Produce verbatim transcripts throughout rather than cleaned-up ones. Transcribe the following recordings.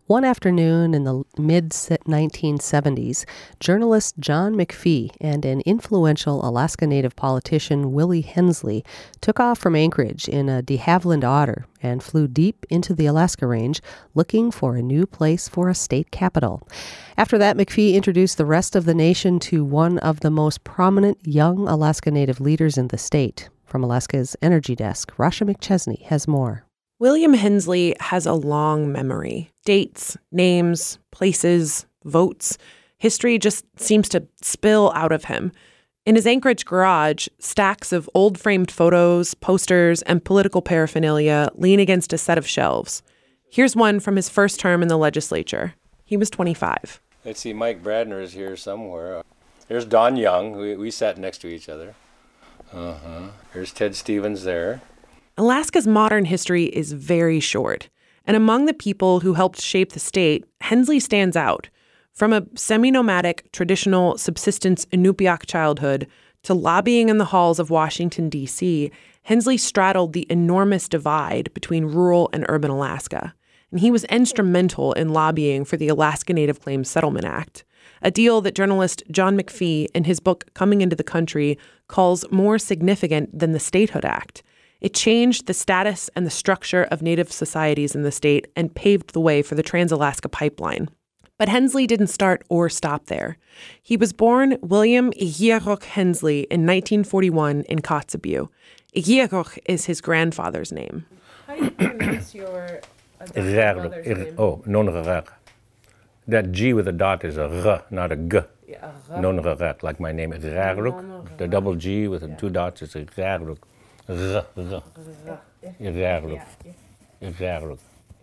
One afternoon in the mid nineteen seventies, journalist John McPhee and an influential Alaska Native politician, Willie Hensley, took off from Anchorage in a de Havilland Otter and flew deep into the Alaska Range looking for a new place for a state capital. After that, McPhee introduced the rest of the nation to one of the most prominent young Alaska Native leaders in the state. From Alaska's Energy Desk, Rasha McChesney has more. William Hensley has a long memory. Dates, names, places, votes. History just seems to spill out of him. In his Anchorage garage, stacks of old framed photos, posters, and political paraphernalia lean against a set of shelves. Here's one from his first term in the legislature. He was twenty-five. Let's see, Mike Bradner is here somewhere. There's Don Young. We, we sat next to each other. Uh-huh. There's Ted Stevens there. Alaska's modern history is very short, and among the people who helped shape the state, Hensley stands out. From a semi-nomadic, traditional subsistence Inupiaq childhood to lobbying in the halls of Washington, D C, Hensley straddled the enormous divide between rural and urban Alaska, and he was instrumental in lobbying for the Alaska Native Claims Settlement Act, a deal that journalist John McPhee, in his book Coming into the Country, calls more significant than the Statehood Act. It changed the status and the structure of Native societies in the state and paved the way for the Trans-Alaska Pipeline. But Hensley didn't start or stop there. He was born William Igiarok Hensley in nineteen forty-one in Kotzebue. Igiarok is his grandfather's name. How do you pronounce your grandfather's name? Oh, Nonrarek. That G with a dot is a R, not a G. Yeah, Nonrarek, like my name is Raruk. The double G with the two dots is a Raruk. R, R. Iraruk. Iraruk.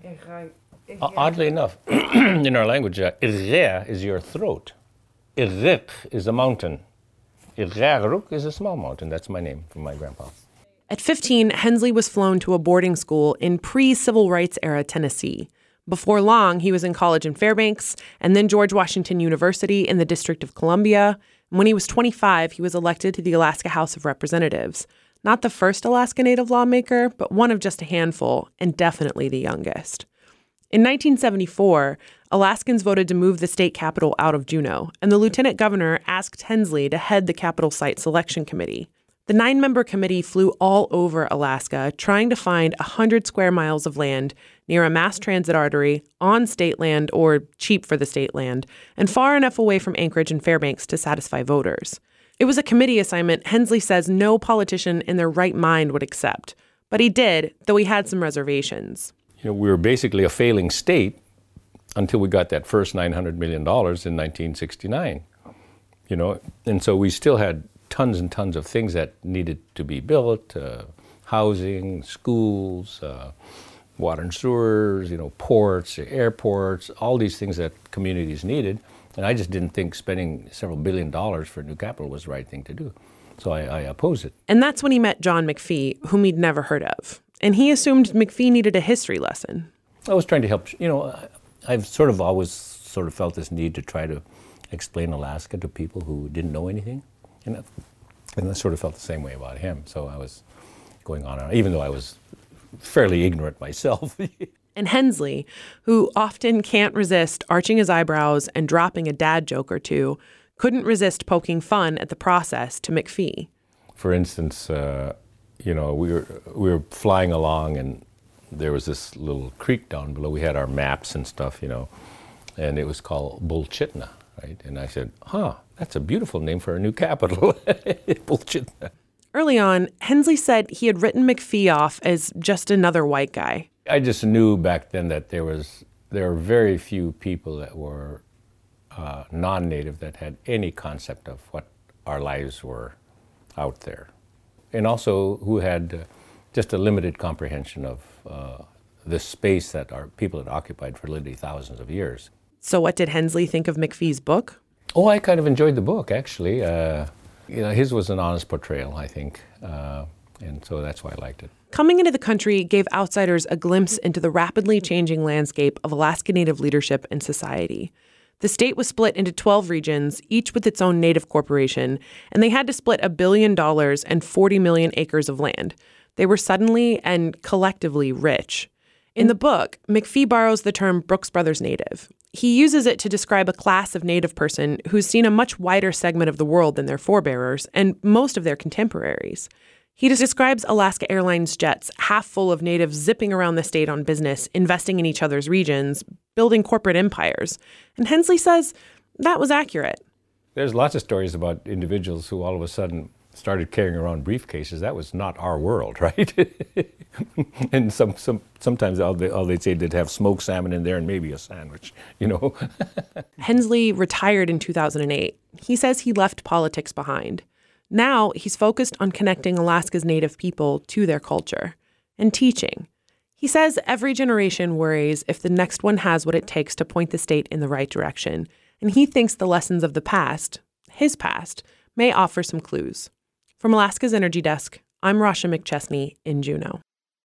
Oddly enough, in our language, uh, Irre is your throat. Irrik is a mountain. Iraruk is a small mountain. That's my name from my grandpa. At fifteen, Hensley was flown to a boarding school in pre-civil rights era Tennessee. Before long, he was in college in Fairbanks and then George Washington University in the District of Columbia. And when he was twenty-five, he was elected to the Alaska House of Representatives. Not the first Alaska Native lawmaker, but one of just a handful, and definitely the youngest. In nineteen seventy-four, Alaskans voted to move the state capital out of Juneau, and the lieutenant governor asked Hensley to head the capital site selection committee. The nine-member committee flew all over Alaska, trying to find one hundred square miles of land near a mass transit artery, on state land or cheap for the state land, and far enough away from Anchorage and Fairbanks to satisfy voters. It was a committee assignment Hensley says no politician in their right mind would accept. But he did, though he had some reservations. You know, we were basically a failing state until we got that first nine hundred million dollars in nineteen sixty-nine. You know, and so we still had tons and tons of things that needed to be built, uh, housing, schools, uh, water and sewers, you know, ports, airports, all these things that communities needed. And I just didn't think spending several billion dollars for a new capital was the right thing to do. So I, I opposed it. And that's when he met John McPhee, whom he'd never heard of. And he assumed McPhee needed a history lesson. I was trying to help, you know, I've sort of always sort of felt this need to try to explain Alaska to people who didn't know anything. And I, and I sort of felt the same way about him. So I was going on, and on even though I was fairly ignorant myself. And Hensley, who often can't resist arching his eyebrows and dropping a dad joke or two, couldn't resist poking fun at the process to McPhee. For instance, uh, you know, we were we were flying along, and there was this little creek down below. We had our maps and stuff, you know, and it was called Bulchitna, right? And I said, huh, that's a beautiful name for a new capital, Bulchitna. Early on, Hensley said he had written McPhee off as just another white guy. I just knew back then that there was there were very few people that were uh, non-native that had any concept of what our lives were out there, and also who had uh, just a limited comprehension of uh, the space that our people had occupied for literally thousands of years. So what did Hensley think of McPhee's book? Oh, I kind of enjoyed the book, actually. Uh, you know, his was an honest portrayal, I think, uh, and so that's why I liked it. Coming into the Country gave outsiders a glimpse into the rapidly changing landscape of Alaska Native leadership and society. The state was split into twelve regions, each with its own Native corporation, and they had to split a billion dollars and forty million acres of land. They were suddenly and collectively rich. In the book, McPhee borrows the term Brooks Brothers Native. He uses it to describe a class of Native person who's seen a much wider segment of the world than their forebearers and most of their contemporaries. He describes Alaska Airlines jets half full of natives zipping around the state on business, investing in each other's regions, building corporate empires. And Hensley says that was accurate. There's lots of stories about individuals who all of a sudden started carrying around briefcases. That was not our world, right? And some, some, sometimes all, they, all they'd say they'd have smoked salmon in there and maybe a sandwich, you know. Hensley retired in two thousand eight. He says he left politics behind. Now he's focused on connecting Alaska's Native people to their culture and teaching. He says every generation worries if the next one has what it takes to point the state in the right direction, and he thinks the lessons of the past, his past, may offer some clues. From Alaska's Energy Desk, I'm Rasha McChesney in Juneau.